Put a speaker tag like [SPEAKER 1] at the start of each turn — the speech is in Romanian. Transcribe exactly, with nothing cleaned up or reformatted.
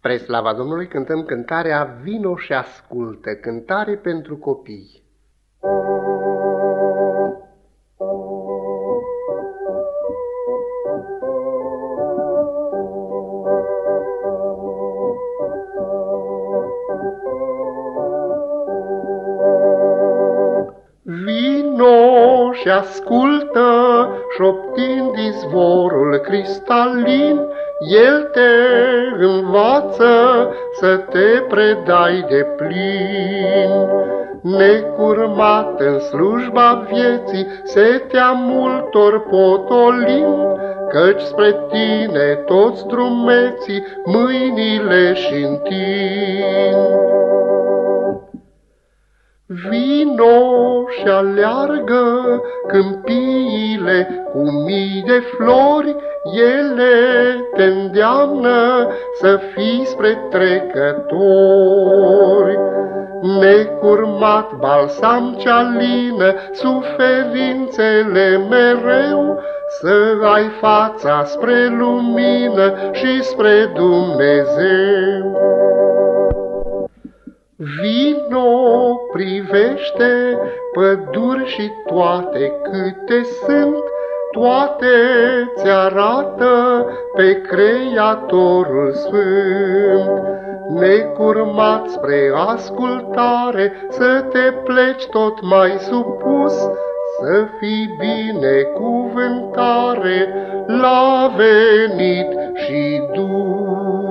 [SPEAKER 1] Spre slava Domnului cântăm cântarea Vino și ascultă, cântare pentru copii. Vino și ascultă, șoptind izvorul cristalin, El te învață să te predai de plin. Necurmat în slujba vieții, setea multor potolind, căci spre tine toți drumeții mâinile și întind. Vino și aleargă câmpiile cu mii de flori, ele te îndeamnă să fii spre trecători. Necurmat balsam ce alină suferințele mereu, să ai fața spre lumină și spre Dumnezeu. Vino, privește păduri și toate câte sunt, toate ți-arată pe Creatorul Sfânt. Necurmat spre ascultare, să te pleci tot mai supus, să fii binecuvântare la venit și dus.